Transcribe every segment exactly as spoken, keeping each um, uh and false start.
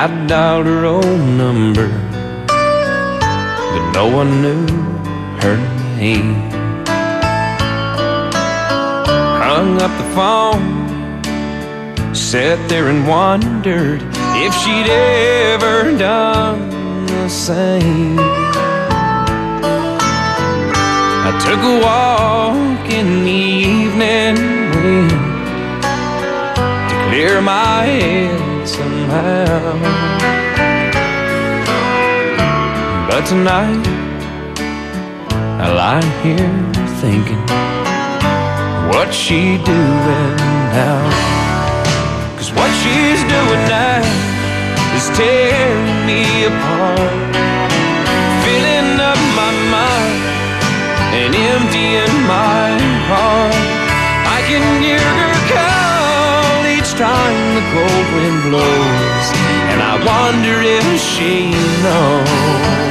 I dialed her own number, but no one knew her name. Hung up the phone, sat there and wondered if she'd ever done the same. I took a walk in the evening wind to clear my head somehow. But tonight I lie here thinking, what's she doing now? 'Cause what she's doing now is tearing me apart, filling up my mind and emptying my heart. I can hear her call each time the cold wind blows, and I wonder if she knows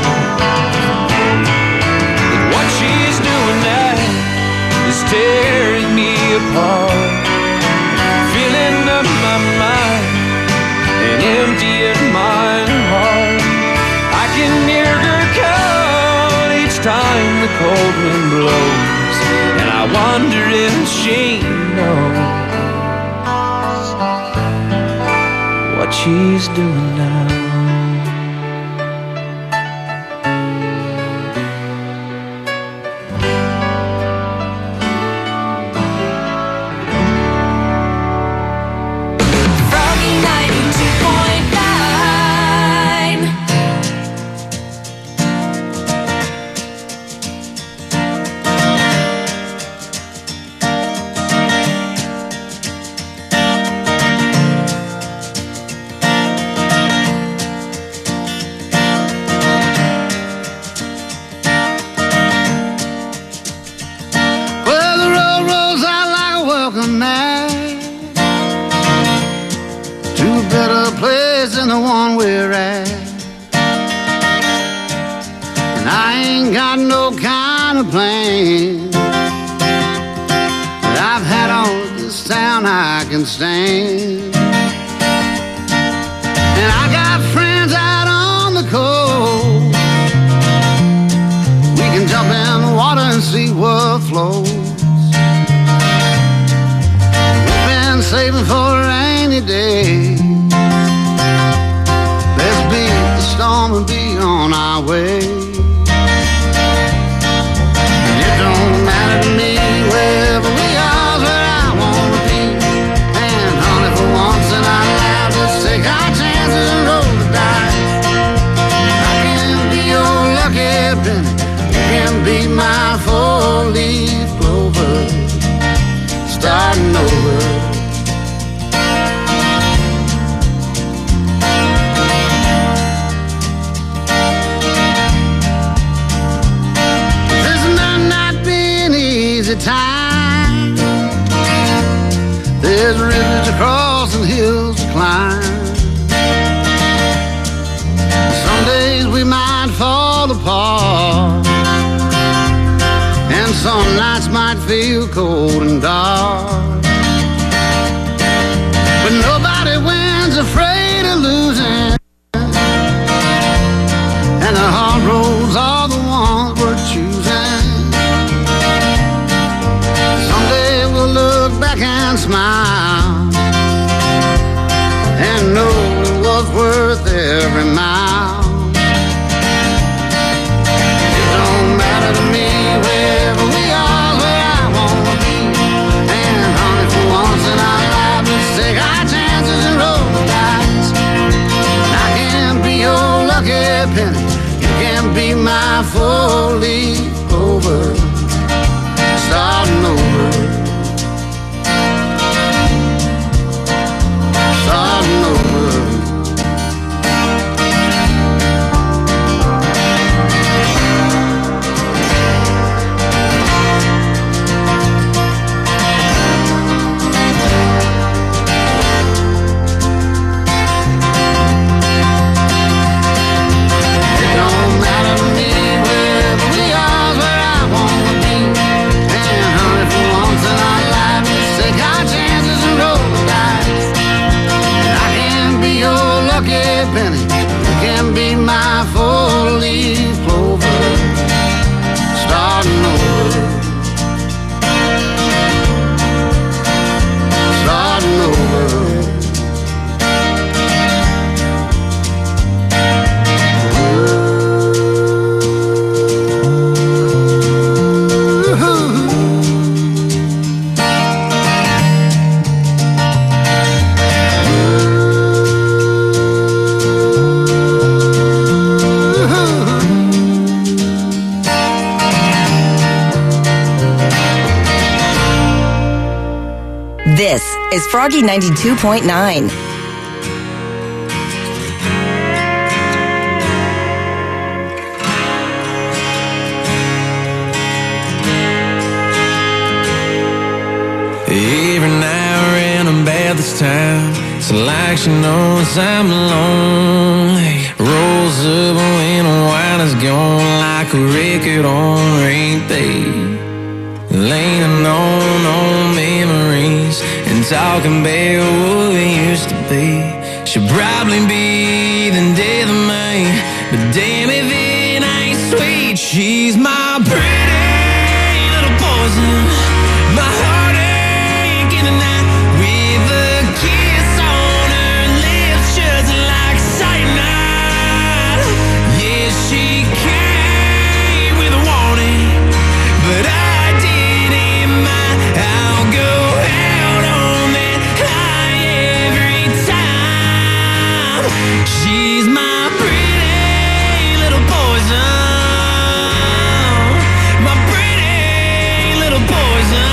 that what she's doing now is tearing me apart, filling up my mind and emptying my heart. I can hear her call each time the cold wind blows, and I wonder if she knows what she's doing now. Stand. And I got friends out on the coast. We can jump in the water and see what flows. We've been saving for a rainy day. Let's beat the storm and be on our way. And it don't matter to me wherever we are. Take our chances and roll the dice. I can be your lucky penny, you can be my four-leaf clover, starting over. This might not be an easy time. There's rivers to cross and hills to climb. Days we might fall apart, and some nights might feel cold and dark. But nobody wins afraid of losing, and the hard roads are the ones we're choosing. Someday we'll look back and smile and know it was worth every mile. To me, wherever we are, where I wanna be. And honey, lucky penny. You can be my four-leaf clover. Starting over. Starting over. This is Froggy ninety-two point nine. Every now and then about this time, it's like she knows I'm lonely. Rolls up when the wine is gone, like a record on repeat. Leaning on, on memories and talking about what we used to be. She'll probably be the death of me, but damn if it ain't sweet. She's my pretty little poison, my heartache in the night, with a kiss on her lips just like cyanide. Yeah, she came with a warning, but I she's my pretty little poison, my pretty little poison.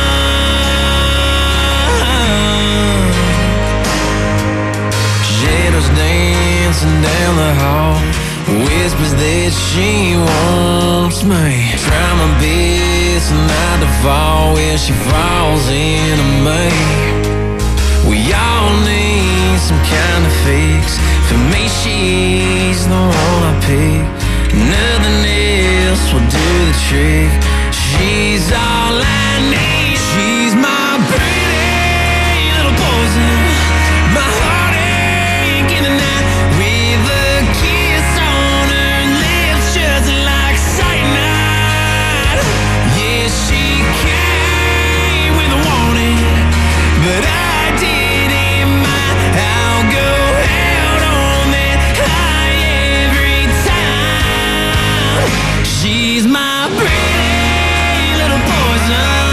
Shadows dancing down the hall, whispers that she wants me. Try my best not to fall where she falls into me. We all need some kind of fix. For me, she's the one I pick. Nothing else will do the trick. She's all I need. She's my pretty little poison, my heartache in the night, with a kiss on her lips just like cyanide. Yeah, she came with a warning, but I didn't mind. I'll go out on that high every time. She's my pretty little poison,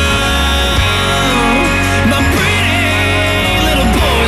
my pretty little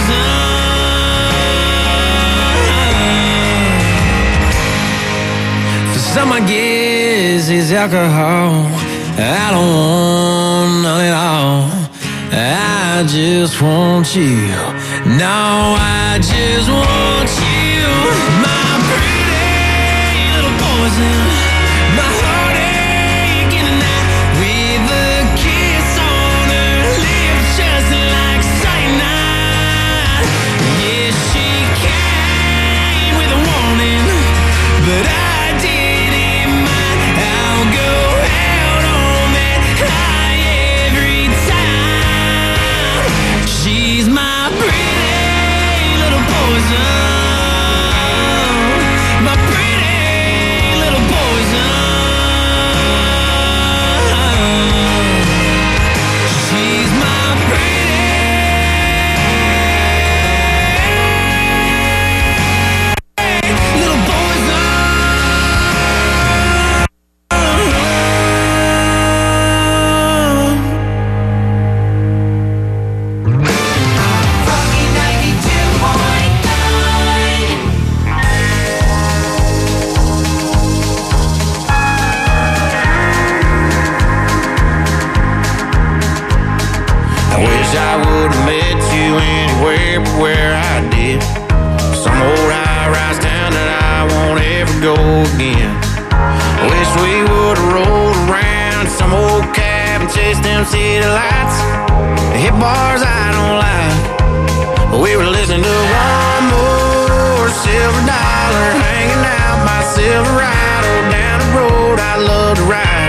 poison. For some, I guess it's alcohol. I don't want none at all. I just want you. No, I just want you. My pretty little poison, my heartache in the night, with a kiss on her lips just like cyanide. Yeah, she came with a warning, but I didn't mind. I'll go out on that high every time. She's my pretty little poison, my pretty little poison. She's my pretty little poison. Froggy ninety-two point nine. I wish I would have met you anywhere but where I did. Some old high-rise town that I won't ever go again. I wish we would have rolled around some old cab and chased them city lights. The hip bars I don't like, but we were listening to one more silver dollar, hanging out by Silverado down the road I love to ride.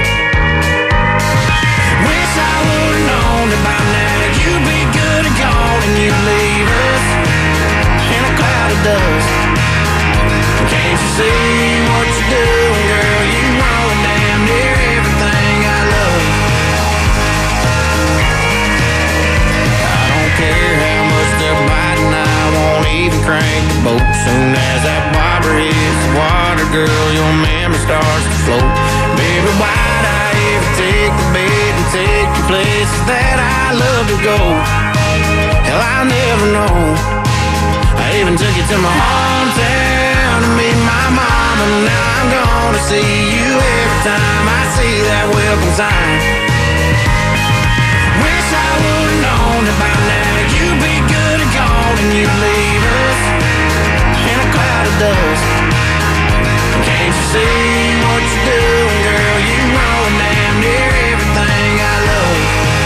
Wish I would've known that by now you'd be good and gone, and you'd leave us in a cloud of dust. girl, your memory starts to float. Baby, why'd I ever take the bait and take you places that I love to go? Hell, I'll never know. I even took you to my hometown to meet my mom, and now I'm gonna see you every time I see that welcome sign. Wish I would've known that by now you'd be good and gone, and you'd leave us in a cloud of dust. Can't you see what you're doing, girl? You ruin damn near everything I love.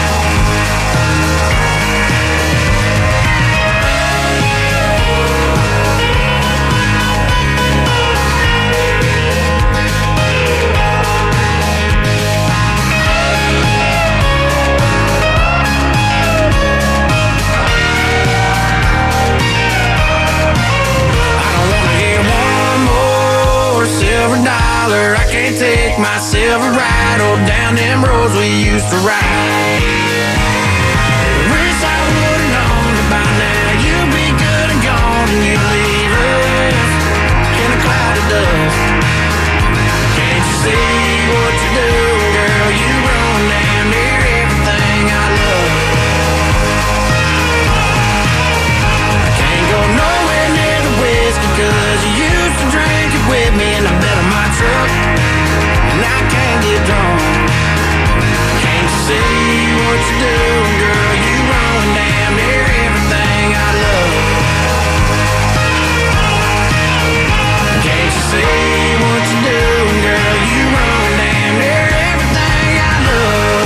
Dollar, I can't take myself a ride or down them roads we used to ride. Wish I would've known that by now you'd be good and gone, and you'd leave us in a cloud of dust. Can't you see what you're doing, girl? You ruin damn near everything I love. I can't go nowhere near the whiskey, cause you used to drink it with me, and I bet on my truck, and I can't get drunk. Can't you see what you're doing, girl? You ruin damn near everything I love. Can't you see what you're doing, girl? You ruin damn near everything I love.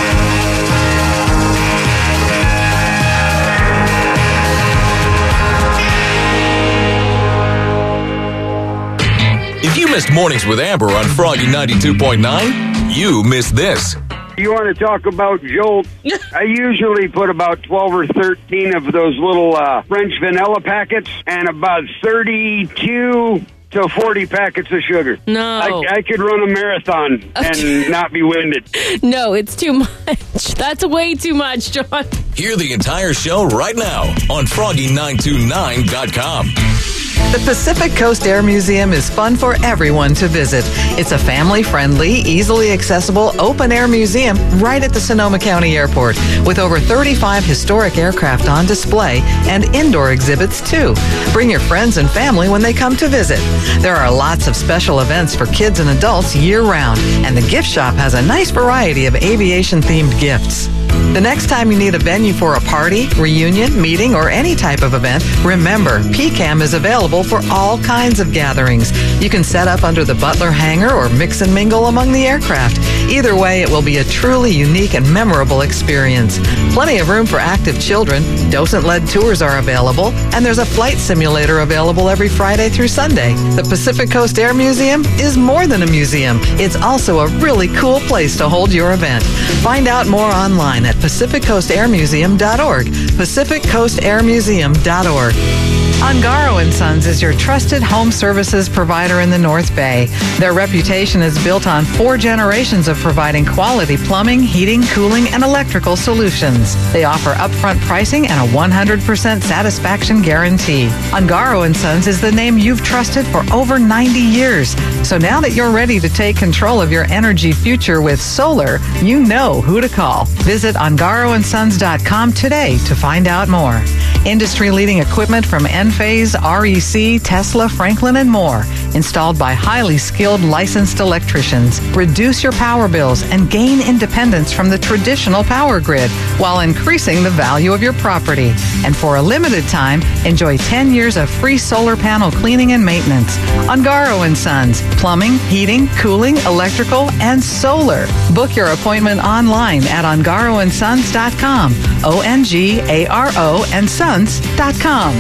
If you missed Mornings with Amber on Froggy ninety-two point nine, you missed this. You want to talk about jolts? I usually put about twelve or thirteen of those little uh, French vanilla packets and about thirty-two to forty packets of sugar. No. I, I could run a marathon and not be winded. No, it's too much. That's way too much, John. Hear the entire show right now on Froggy nine two nine dot com. The Pacific Coast Air Museum is fun for everyone to visit. It's a family-friendly, easily accessible, open-air museum right at the Sonoma County Airport with over thirty-five historic aircraft on display and indoor exhibits, too. Bring your friends and family when they come to visit. There are lots of special events for kids and adults year-round, and the gift shop has a nice variety of aviation-themed gifts. The next time you need a venue for a party, reunion, meeting, or any type of event, remember, P CAM is available for all kinds of gatherings. You can set up under the Butler hangar or mix and mingle among the aircraft. Either way, it will be a truly unique and memorable experience. Plenty of room for active children, docent-led tours are available, and there's a flight simulator available every Friday through Sunday. The Pacific Coast Air Museum is more than a museum. It's also a really cool place to hold your event. Find out more online at pacific coast air museum dot org. pacific coast air museum dot org. Ungaro and Sons is your trusted home services provider in the North Bay. Their reputation is built on four generations of providing quality plumbing, heating, cooling, and electrical solutions. They offer upfront pricing and a one hundred percent satisfaction guarantee. Ungaro and Sons is the name you've trusted for over ninety years. So now that you're ready to take control of your energy future with solar, you know who to call. Visit ungaro and sons dot com today to find out more. Industry-leading equipment from Enphase, R E C, Tesla, Franklin, and more. Installed by highly skilled licensed electricians. Reduce your power bills and gain independence from the traditional power grid while increasing the value of your property. And for a limited time, enjoy ten years of free solar panel cleaning and maintenance. Ungaro and Sons. Plumbing, heating, cooling, electrical, and solar. Book your appointment online at ungaro and sons dot com. O N G A R O and sons dot com.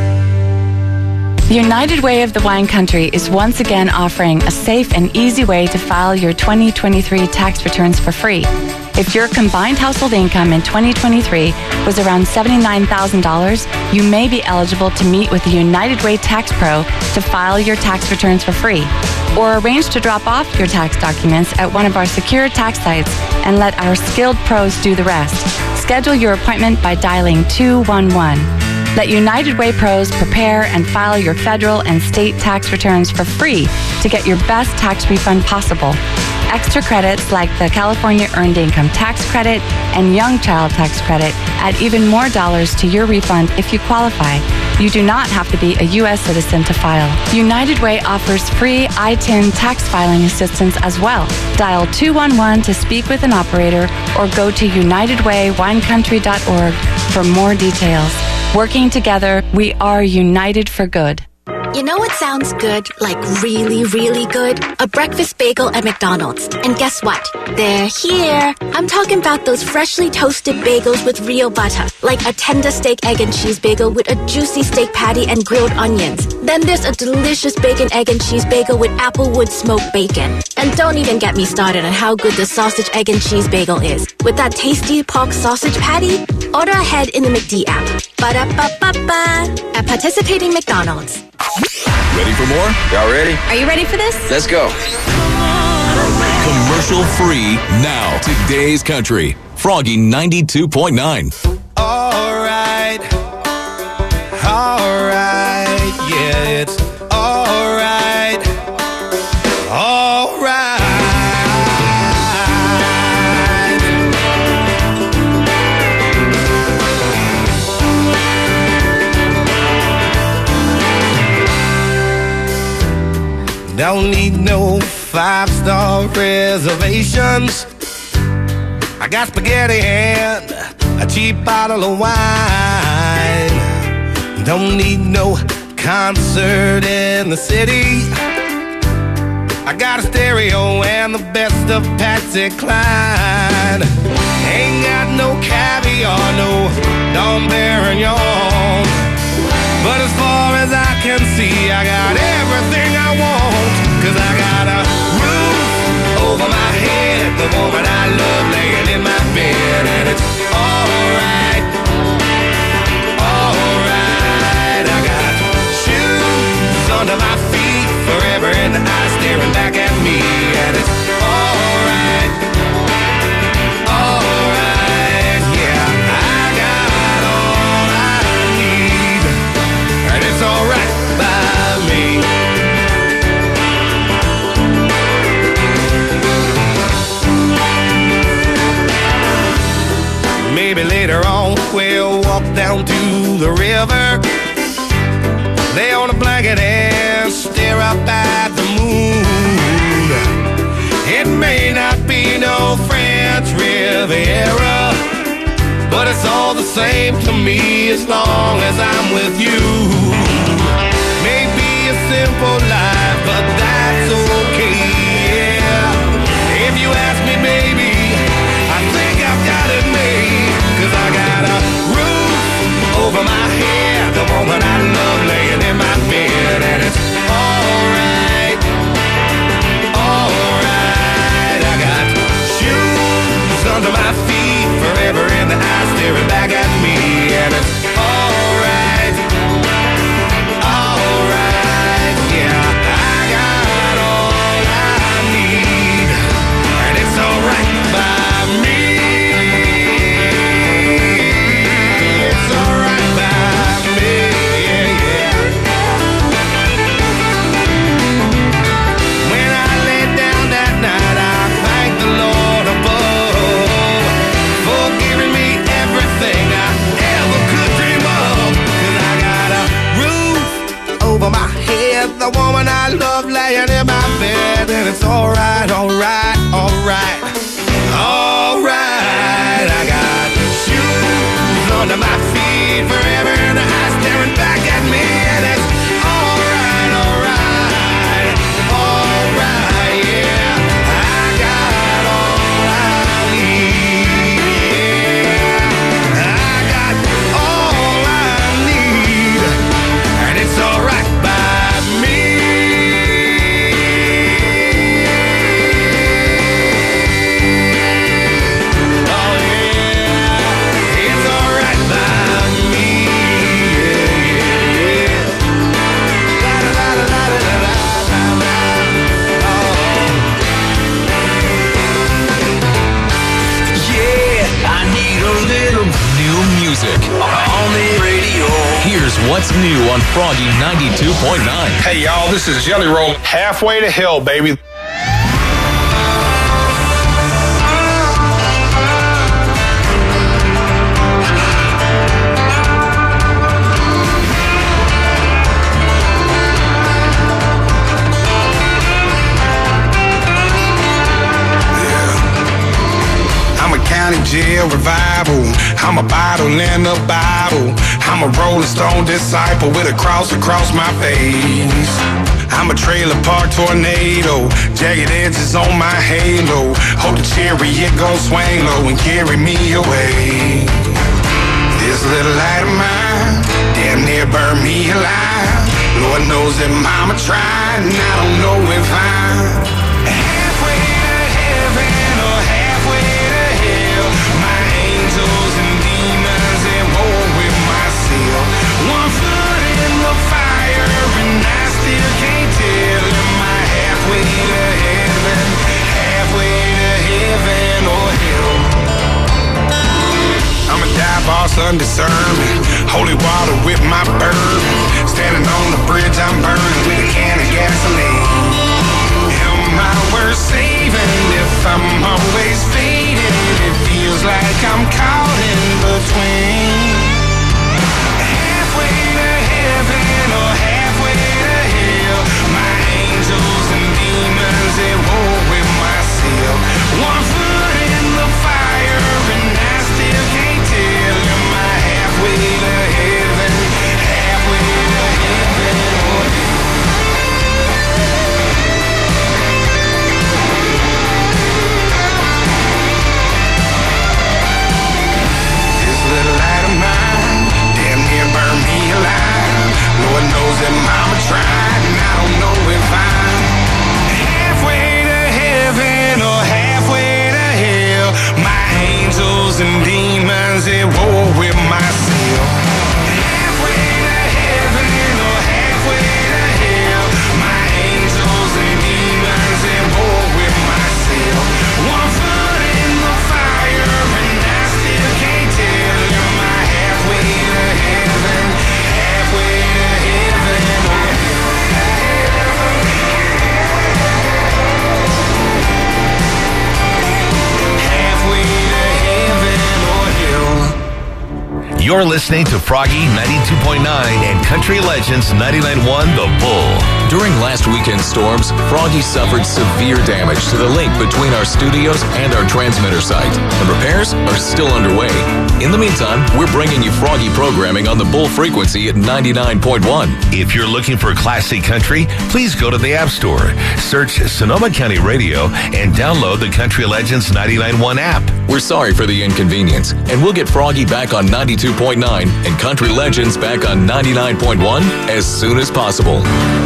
United Way of the Wine Country is once again offering a safe and easy way to file your twenty twenty-three tax returns for free. If your combined household income in twenty twenty-three was around seventy-nine thousand dollars, you may be eligible to meet with the United Way Tax Pro to file your tax returns for free, or arrange to drop off your tax documents at one of our secure tax sites and let our skilled pros do the rest. Schedule your appointment by dialing two one one. Let United Way pros prepare and file your federal and state tax returns for free to get your best tax refund possible. Extra credits like the California Earned Income Tax Credit and Young Child Tax Credit add even more dollars to your refund if you qualify. You do not have to be a U S citizen to file. United Way offers free I T I N tax filing assistance as well. Dial two one one to speak with an operator or go to united way wine country dot org for more details. Working together, we are united for good. You know what sounds good, like really, really good? A breakfast bagel at McDonald's. And guess what? They're here. I'm talking about those freshly toasted bagels with real butter, like a tender steak, egg, and cheese bagel with a juicy steak patty and grilled onions. Then there's a delicious bacon, egg, and cheese bagel with applewood smoked bacon. And don't even get me started on how good the sausage, egg, and cheese bagel is. With that tasty pork sausage patty, order ahead in the McD app. Ba-da-ba-ba-ba. At participating McDonald's. Ready for more? Y'all ready? Are you ready for this? Let's go. Commercial free now. Today's Country. Froggy ninety-two point nine. All right. All right. Yeah, it's all right. All right. Don't need no five-star reservations. I got spaghetti and a cheap bottle of wine. Don't need no concert in the city. I got a stereo and the best of Patsy Cline. Ain't got no caviar, no Dom Perignon. But as far as I can see, I got everything I want. Cause I got a roof over my head, the woman I love laying in my bed. And it's alright, alright. I got shoes under my feet, forever in the eyes staring back at me. And it's alright, alright. Yeah, I got all I need, and it's alright by me. Maybe later on we'll walk down to the river, lay on a blanket and stare up at the moon. It may not be no French Riviera, but it's all the same to me as long as I'm with you. Maybe a simple life, but that's okay, yeah. If you ask me, baby, I think I've got it made. Cause I got a roof over my head, the woman I love laying in my bed. And it's alright, alright. I got shoes under my feet, forever in the eyes staring back at me. And it's alright, alright. Yeah, I got all I need, and it's alright by me. The woman I love laying in my bed. And it's alright, alright, alright, alright. I got shoes under my feet, forever in the eyes staring back at me. And it's alright, alright, alright, yeah. I got all I need, yeah. I got all I need, and it's alright by me. Oh yeah, it's alright by me. what's new on Froggy ninety-two point nine. Hey, y'all, this is Jelly Roll. Halfway to hell, baby. County jail revival. I'm a bottle in a bottle. I'm a Rolling Stone disciple with a cross across my face. I'm a trailer park tornado. Jagged edges on my halo. Hope the chariot gon' swing low and carry me away. This little light of mine damn near burned me alive. Lord knows that mama tried, and I don't know if I'm halfway to heaven or halfway to hell. My angels and demons at war with myself. One foot in the fire and I still can't tell. Am I halfway to heaven, halfway to heaven or hell? I'm a dive boss undiscerning. Holy water with my bourbon. Standing on the bridge I'm burning with a can of gasoline. Am I worth saving if I'm always fading? It feels like I'm caught in between. Halfway to heaven or halfway to hell. My angels and demons at war with myself. One foot in the fire and I still can't tell. Am I halfway to heaven, halfway to heaven or hell? This little light of mine damn near burned me alive. Lord knows that mama tried, and I don't know if I'm halfway to heaven or halfway to hell. My angels and demons at war with myself. Halfway to heaven or halfway to hell. My angels and demons at war with myself. One foot in the fire and I still can't tell. Am I halfway to heaven, halfway to heaven or halfway to heaven or hell? You're listening to Froggy ninety-two point nine and Country Legends ninety-nine point one The Bull. During last weekend's storms, Froggy suffered severe damage to the link between our studios and our transmitter site, and repairs are still underway. In the meantime, we're bringing you Froggy programming on the Bull frequency at ninety-nine point one. If you're looking for classic country, please go to the App Store, search Sonoma County Radio, and download the Country Legends ninety-nine point one app. We're sorry for the inconvenience, and we'll get Froggy back on ninety-two point nine and Country Legends back on ninety-nine point one as soon as possible.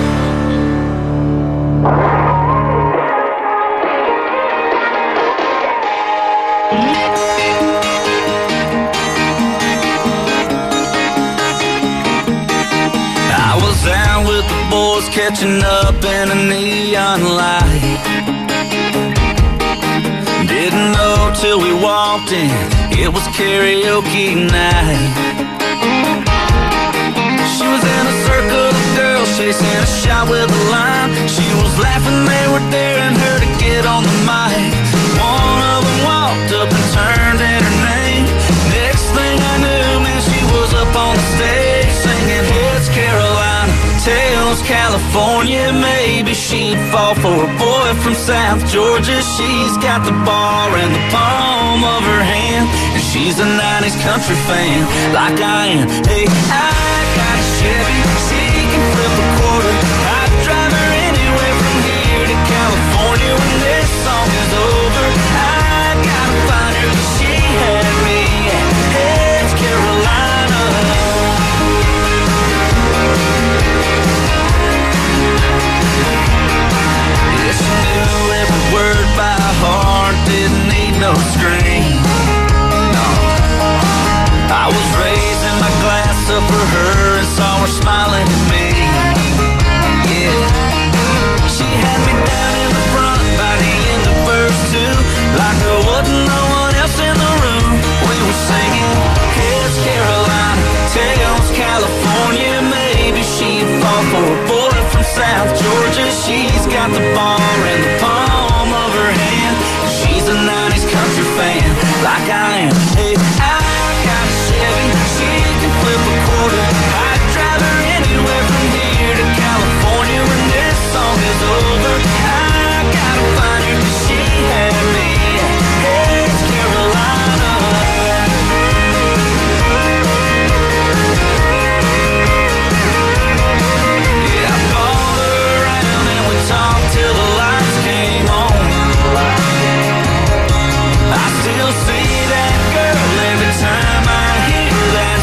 I was out with the boys catching up in a neon light. Didn't know till we walked in, it was karaoke night. She was in a circle of girls chasing a shot with a line. She was laughing, they were daring her to get on the mic. One of them walked up and turned in her name. Next thing I knew, man, she was up on the stage singing Heads Carolina, Tails California. Maybe she'd fall for a boy from South Georgia. She's got the bar in the palm of her hand, and she's a nineties country fan like I am. Hey, I got a Chevy, she can flip a quarter. I'd drive her anywhere from here to California. When this song is over, I gotta find her, 'cause she had me at Heads Carolina. Yeah, she knew every word by heart, didn't need no screen. No, I was raising my glass up for her and saw her smiling at me. the bar in the palm of her hand. She's a nineties country fan, like I am. Hey, I got a Chevy, she can flip a quarter. I'd drive her anywhere from here to California when this song is over. I gotta find her 'cause she had me. Hey, it's Carolina. Yeah, I followed her around and we talked till the lights came on. I still see that girl every time I hear that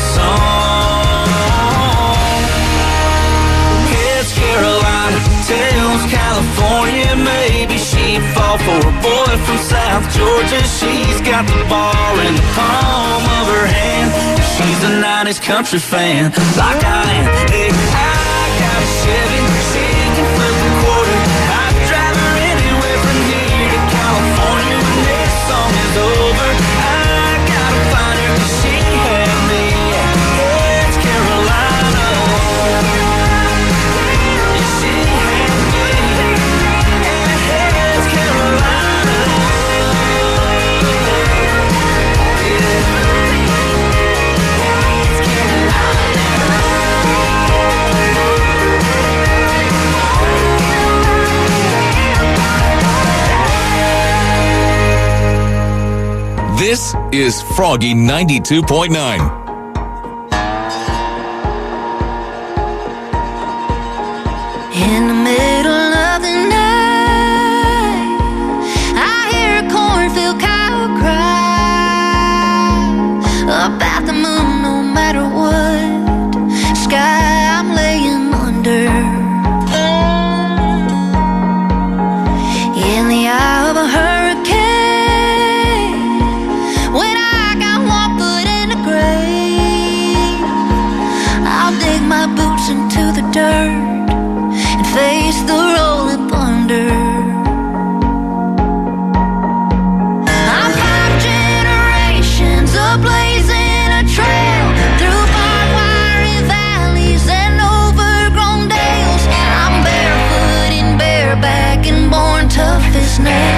song. It's Carolina, tells California, maybe she'd fall for a boy from South Georgia. She's got the bar in the palm of her hand. She's a nineties country fan, like I am. Hey, I got a Chevy, she can flip a quarter. I'd drive her anywhere from here to California when this song is over. I gotta find her 'cause she had me. Hey, it's Carolina. Yeah, she had me. Hey, it's Carolina. This is Froggy ninety-two point nine. In the middle of the night, I hear a cornfield cow cry about the moon. No matter what sky I'm laying under, in the eye of a hurricane, when I got one foot in the grave, I'll dig my boots into the dirt and face the rolling thunder. I'm five generations of blazing a trail through barbed wire and valleys and overgrown dales. I'm barefoot and bareback and born tough as nails.